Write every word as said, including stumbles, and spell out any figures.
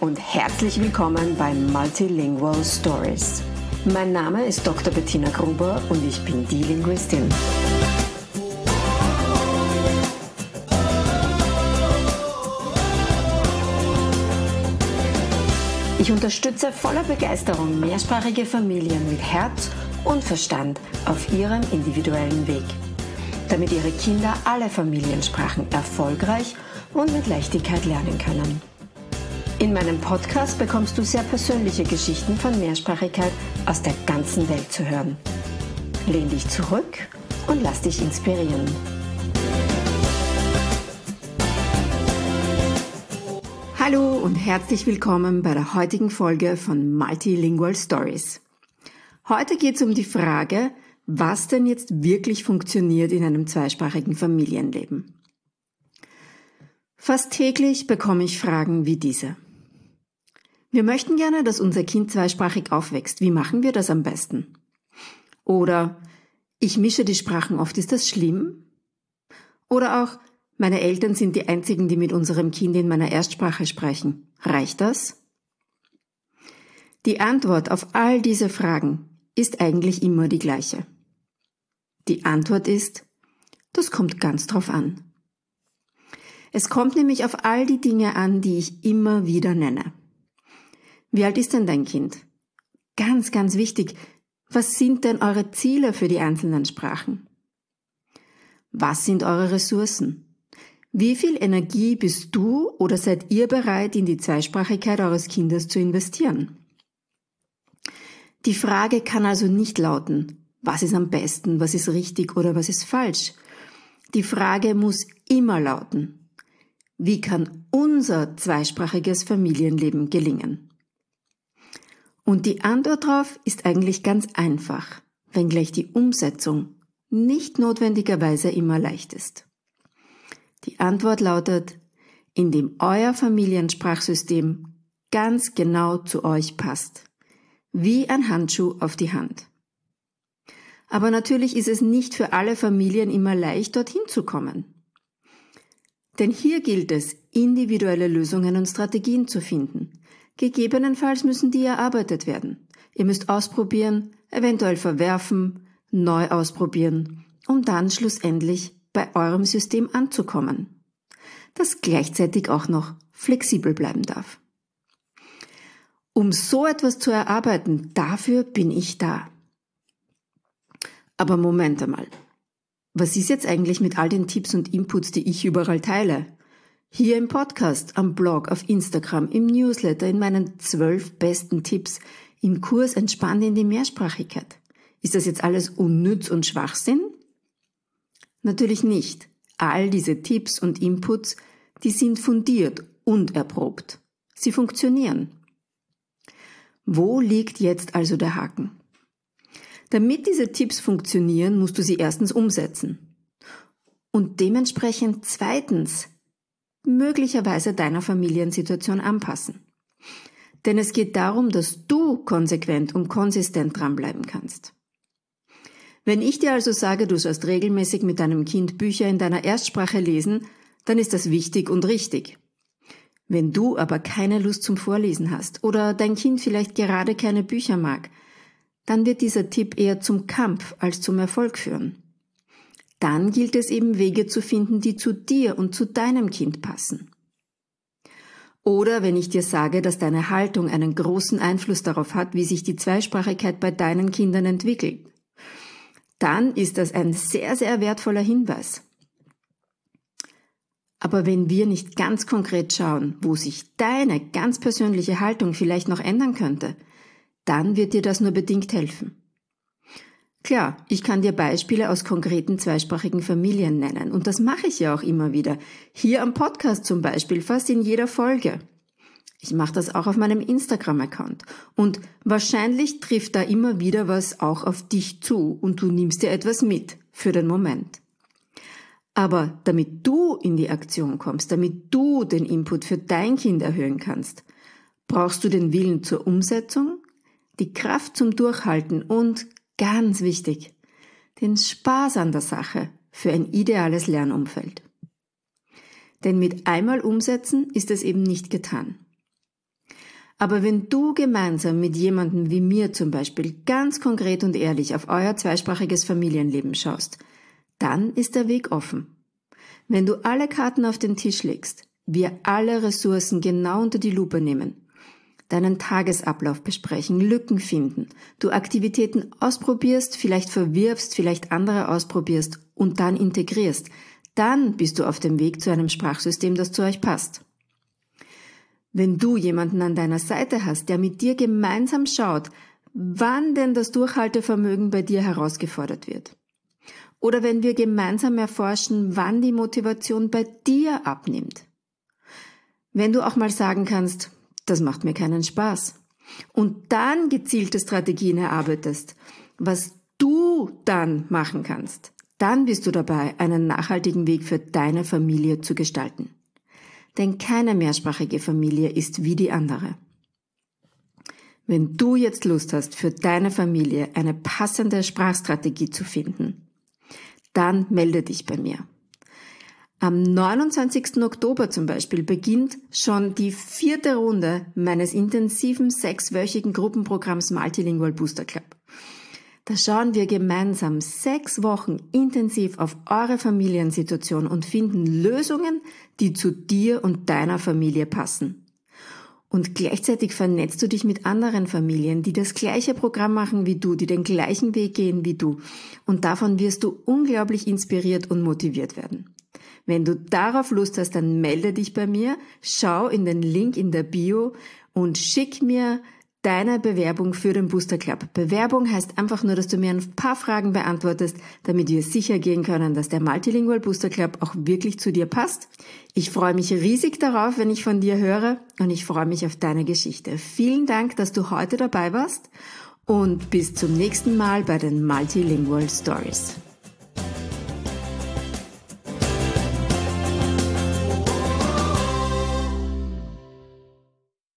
und herzlich willkommen bei Multilingual Stories. Mein Name ist Doktor Bettina Gruber und ich bin die Linguistin. Ich unterstütze voller Begeisterung mehrsprachige Familien mit Herz und Verstand auf ihrem individuellen Weg, damit ihre Kinder alle Familiensprachen erfolgreich und mit Leichtigkeit lernen können. In meinem Podcast bekommst du sehr persönliche Geschichten von Mehrsprachigkeit aus der ganzen Welt zu hören. Lehn dich zurück und lass dich inspirieren. Hallo und herzlich willkommen bei der heutigen Folge von Multilingual Stories. Heute geht es um die Frage, was denn jetzt wirklich funktioniert in einem zweisprachigen Familienleben. Fast täglich bekomme ich Fragen wie diese. Wir möchten gerne, dass unser Kind zweisprachig aufwächst. Wie machen wir das am besten? Oder ich mische die Sprachen oft, ist das schlimm? Oder auch, meine Eltern sind die einzigen, die mit unserem Kind in meiner Erstsprache sprechen. Reicht das? Die Antwort auf all diese Fragen ist eigentlich immer die gleiche. Die Antwort ist, das kommt ganz drauf an. Es kommt nämlich auf all die Dinge an, die ich immer wieder nenne. Wie alt ist denn dein Kind? Ganz, ganz wichtig, was sind denn eure Ziele für die einzelnen Sprachen? Was sind eure Ressourcen? Wie viel Energie bist du oder seid ihr bereit, in die Zweisprachigkeit eures Kindes zu investieren? Die Frage kann also nicht lauten, was ist am besten, was ist richtig oder was ist falsch. Die Frage muss immer lauten, wie kann unser zweisprachiges Familienleben gelingen? Und die Antwort darauf ist eigentlich ganz einfach, wenngleich die Umsetzung nicht notwendigerweise immer leicht ist. Die Antwort lautet, indem euer Familiensprachsystem ganz genau zu euch passt, wie ein Handschuh auf die Hand. Aber natürlich ist es nicht für alle Familien immer leicht, dorthin zu kommen. Denn hier gilt es, individuelle Lösungen und Strategien zu finden. Gegebenenfalls müssen die erarbeitet werden. Ihr müsst ausprobieren, eventuell verwerfen, neu ausprobieren, um dann schlussendlich bei eurem System anzukommen, das gleichzeitig auch noch flexibel bleiben darf. Um so etwas zu erarbeiten, dafür bin ich da. Aber Moment einmal. Was ist jetzt eigentlich mit all den Tipps und Inputs, die ich überall teile? Hier im Podcast, am Blog, auf Instagram, im Newsletter, in meinen zwölf besten Tipps, im Kurs Entspann in die Mehrsprachigkeit. Ist das jetzt alles unnütz und Schwachsinn? Natürlich nicht. All diese Tipps und Inputs, die sind fundiert und erprobt. Sie funktionieren. Wo liegt jetzt also der Haken? Damit diese Tipps funktionieren, musst du sie erstens umsetzen. Und dementsprechend zweitens möglicherweise deiner Familiensituation anpassen. Denn es geht darum, dass du konsequent und konsistent dranbleiben kannst. Wenn ich dir also sage, du sollst regelmäßig mit deinem Kind Bücher in deiner Erstsprache lesen, dann ist das wichtig und richtig. Wenn du aber keine Lust zum Vorlesen hast oder dein Kind vielleicht gerade keine Bücher mag, dann wird dieser Tipp eher zum Kampf als zum Erfolg führen. Dann gilt es eben Wege zu finden, die zu dir und zu deinem Kind passen. Oder wenn ich dir sage, dass deine Haltung einen großen Einfluss darauf hat, wie sich die Zweisprachigkeit bei deinen Kindern entwickelt, dann ist das ein sehr, sehr wertvoller Hinweis. Aber wenn wir nicht ganz konkret schauen, wo sich deine ganz persönliche Haltung vielleicht noch ändern könnte, dann wird dir das nur bedingt helfen. Klar, ich kann dir Beispiele aus konkreten zweisprachigen Familien nennen und das mache ich ja auch immer wieder. Hier am Podcast zum Beispiel, fast in jeder Folge. Ich mache das auch auf meinem Instagram-Account und wahrscheinlich trifft da immer wieder was auch auf dich zu und du nimmst dir etwas mit für den Moment. Aber damit du in die Aktion kommst, damit du den Input für dein Kind erhöhen kannst, brauchst du den Willen zur Umsetzung, die Kraft zum Durchhalten und, ganz wichtig, den Spaß an der Sache für ein ideales Lernumfeld. Denn mit einmal umsetzen ist es eben nicht getan. Aber wenn du gemeinsam mit jemandem wie mir zum Beispiel ganz konkret und ehrlich auf euer zweisprachiges Familienleben schaust, dann ist der Weg offen. Wenn du alle Karten auf den Tisch legst, wir alle Ressourcen genau unter die Lupe nehmen, deinen Tagesablauf besprechen, Lücken finden, du Aktivitäten ausprobierst, vielleicht verwirfst, vielleicht andere ausprobierst und dann integrierst, dann bist du auf dem Weg zu einem Sprachsystem, das zu euch passt. Wenn du jemanden an deiner Seite hast, der mit dir gemeinsam schaut, wann denn das Durchhaltevermögen bei dir herausgefordert wird. Oder wenn wir gemeinsam erforschen, wann die Motivation bei dir abnimmt. Wenn du auch mal sagen kannst, das macht mir keinen Spaß. Und dann gezielte Strategien erarbeitest, was du dann machen kannst, dann bist du dabei, einen nachhaltigen Weg für deine Familie zu gestalten. Denn keine mehrsprachige Familie ist wie die andere. Wenn du jetzt Lust hast, für deine Familie eine passende Sprachstrategie zu finden, dann melde dich bei mir. Am neunundzwanzigsten Oktober zum Beispiel beginnt schon die vierte Runde meines intensiven sechswöchigen Gruppenprogramms Multilingual Booster Club. Da schauen wir gemeinsam sechs Wochen intensiv auf eure Familiensituation und finden Lösungen, die zu dir und deiner Familie passen. Und gleichzeitig vernetzt du dich mit anderen Familien, die das gleiche Programm machen wie du, die den gleichen Weg gehen wie du. Und davon wirst du unglaublich inspiriert und motiviert werden. Wenn du darauf Lust hast, dann melde dich bei mir, schau in den Link in der Bio und schick mir deine Bewerbung für den Booster Club. Bewerbung heißt einfach nur, dass du mir ein paar Fragen beantwortest, damit wir sicher gehen können, dass der Multilingual Booster Club auch wirklich zu dir passt. Ich freue mich riesig darauf, wenn ich von dir höre, und ich freue mich auf deine Geschichte. Vielen Dank, dass du heute dabei warst, und bis zum nächsten Mal bei den Multilingual Stories.